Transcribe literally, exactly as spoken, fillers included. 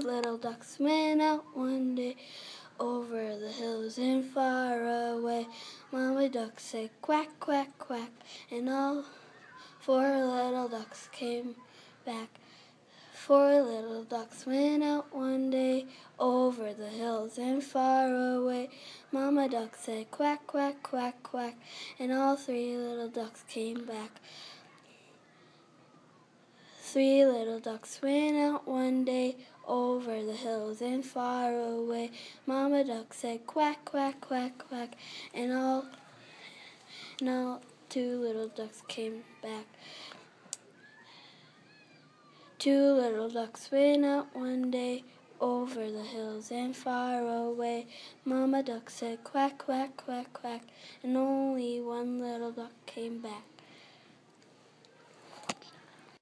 little ducks went out one day over the hills and far away. Mama duck said quack, quack, quack, and all four little ducks came back. Four little ducks went out one day over the hills and far away. Mama duck said quack, quack, quack, quack, and all three little ducks came back. Three little ducks went out one day over the hills and far away. Mama duck said quack, quack, quack, quack, and all, and all two little ducks came back. Two little ducks went out one day over the hills and far away. Mama duck said quack, quack, quack, quack, and only one little duck came back.